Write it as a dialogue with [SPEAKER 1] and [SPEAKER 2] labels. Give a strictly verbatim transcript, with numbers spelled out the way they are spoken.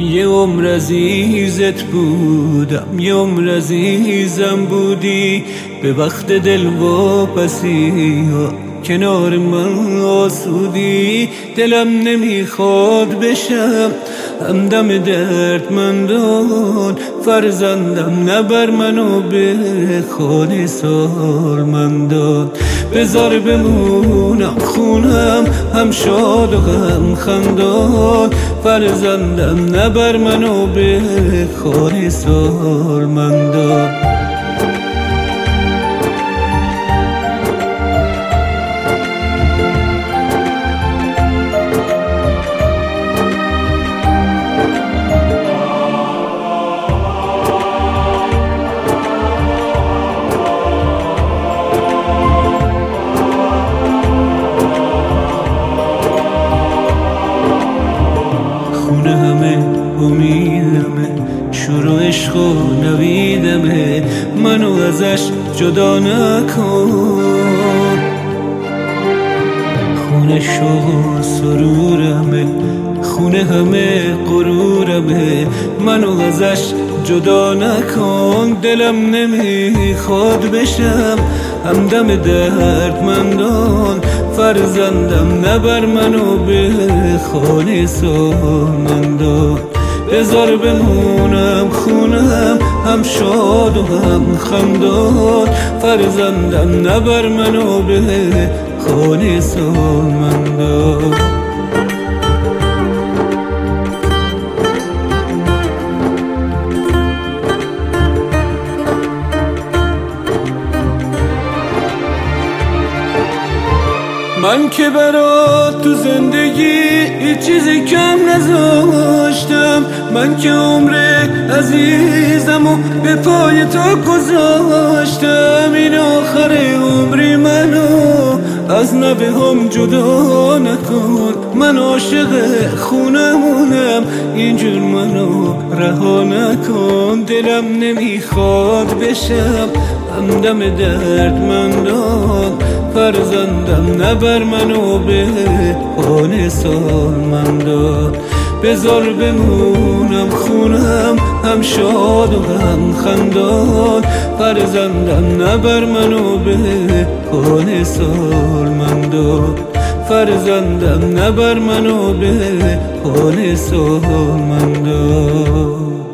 [SPEAKER 1] یه عمر عزیزت بودم، یه عمر عزیزم بودی. به وقت دل واپسی کنار من آسودی. دلم نمیخواد بشم همدم دردمندان، فرزندم نبر منو به خانه سالمندان. بذار بمونم خونم هم شاد و هم خندان، فرزندم نبر منو به خانه سالمندان. خونه همه امیدمه، شروع عشق و نویدمه، منو ازش جدا نکن. خونه شوق و سرورمه، خونه همه غرورمه، منو ازش جدا نکن. دلم نمیخواد بشم همدم دردمندان، فرزندم نبر منو به خانه سالمندان. بذار بمونم خونم هم شاد و هم خندان، فرزندم نبر منو به خانه سالمندان. من که برات تو زندگی هیچ چیزی کم نذاشتم، من که عمر عزیزم و به پای تو گذاشتم. این آخر عمری منو از نوه هم جدا نکن، من عاشق خونمونم اینجور منو رها نکن. دلم نمیخواد بشم همدم دردمندان، فرزندم نبر منو به خانه سالمندان. بذار بمونم خونم هم شاد و هم خندان، فرزندم نبر منو به خانه سالمندان. فرزندم نبر منو به خانه سالمندان.